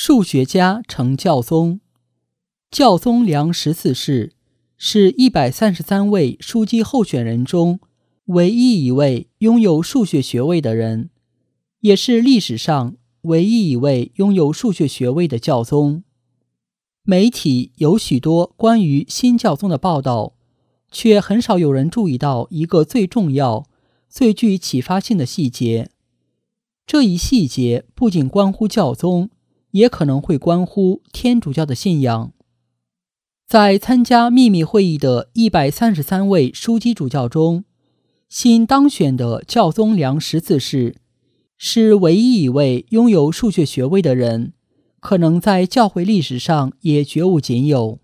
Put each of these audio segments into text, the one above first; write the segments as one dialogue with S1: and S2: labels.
S1: 数学家成教宗。教宗良14世是133位枢机候选人中唯一一位拥有数学学位的人，也是历史上唯一一位拥有数学学位的教宗。媒体有许多关于新教宗的报道，却很少有人注意到一个最重要、最具启发性的细节。这一细节不仅关乎教宗，也可能会关乎天主教的信仰。在参加秘密会议的133位枢机主教中，新当选的教宗良14世是唯一一位拥有数学学位的人，可能在教会历史上也绝无仅有。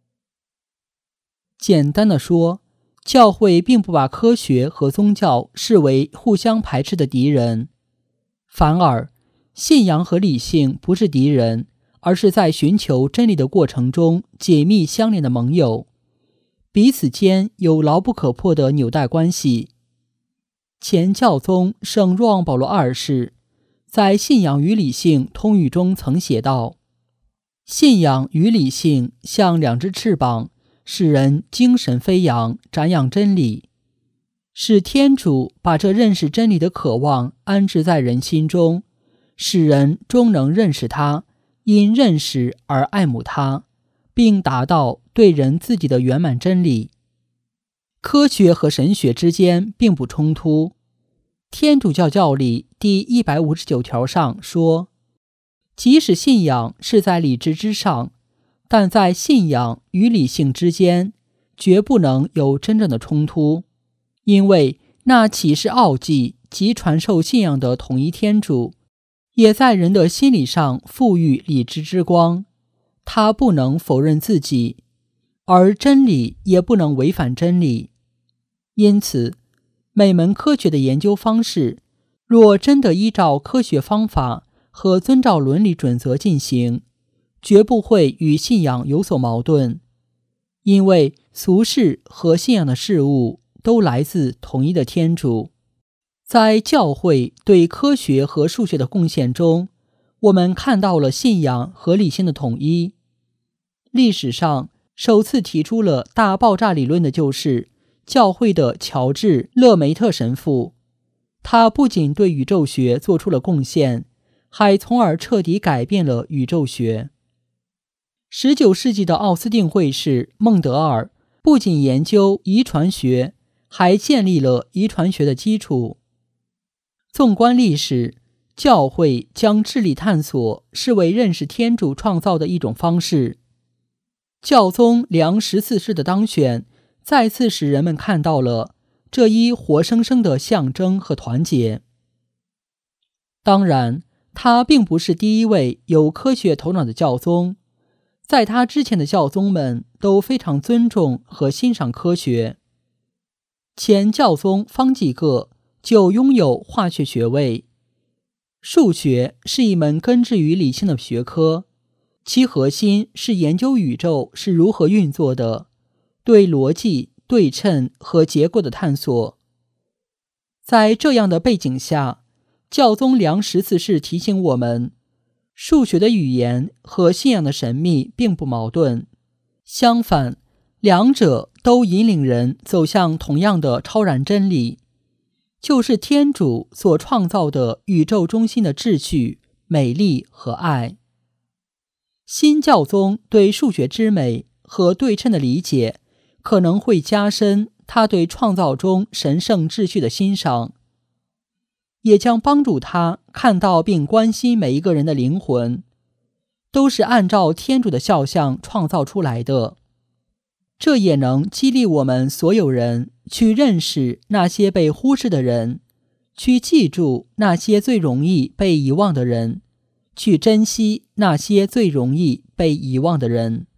S1: 简单的说，教会并不把科学和宗教视为互相排斥的敌人，反而信仰和理性不是敌人，而是在寻求真理的过程中紧密相连的盟友，彼此间有牢不可破的纽带关系。前教宗圣若望保罗二世在《信仰与理性通语》中曾写道：信仰与理性像两只翅膀，使人精神飞扬，展扬真理。是天主把这认识真理的渴望安置在人心中，使人终能认识他，因认识而爱慕他，并达到对人自己的圆满真理。科学和神学之间并不冲突。天主教教理第159条上说，即使信仰是在理智之上，但在信仰与理性之间绝不能有真正的冲突，因为那启示奥迹及传授信仰的统一天主也在人的心理上赋予理智之光，他不能否认自己，而真理也不能违反真理。因此，每门科学的研究方式若真的依照科学方法和遵照伦理准则进行，绝不会与信仰有所矛盾，因为俗世和信仰的事物都来自同一的天主。在教会对科学和数学的贡献中，我们看到了信仰和理性的统一。历史上首次提出了大爆炸理论的就是教会的乔治·勒梅特神父，他不仅对宇宙学做出了贡献，还从而彻底改变了宇宙学。19世纪的奥斯定会士孟德尔不仅研究遗传学，还建立了遗传学的基础。纵观历史，教会将智力探索视为认识天主创造的一种方式。教宗良14世的当选再次使人们看到了这一活生生的象征和团结。当然，他并不是第一位有科学头脑的教宗，在他之前的教宗们都非常尊重和欣赏科学。前教宗方济各就拥有化学学位。数学是一门根植于理性的学科，其核心是研究宇宙是如何运作的，对逻辑、对称和结构的探索。在这样的背景下，教宗良14世提醒我们，数学的语言和信仰的神秘并不矛盾，相反，两者都引领人走向同样的超然真理，就是天主所创造的宇宙中心的秩序、美丽和爱。新教宗对数学之美和对称的理解，可能会加深他对创造中神圣秩序的欣赏，也将帮助他看到并关心每一个人的灵魂，都是按照天主的肖像创造出来的。这也能激励我们所有人去认识那些被忽视的人，去记住那些最容易被遗忘的人，去珍惜那些最容易被遗忘的人。